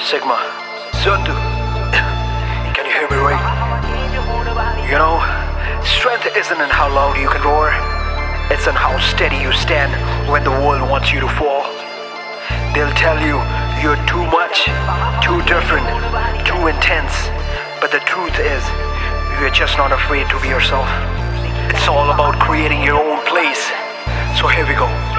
Sigma, Zundu. Can you hear me right? You know, strength isn't in how loud you can roar. It's in how steady you stand when the world wants you to fall. They'll tell you you're too much, too different, too intense. But the truth is, you're just not afraid to be yourself. It's all about creating your own place. So here we go.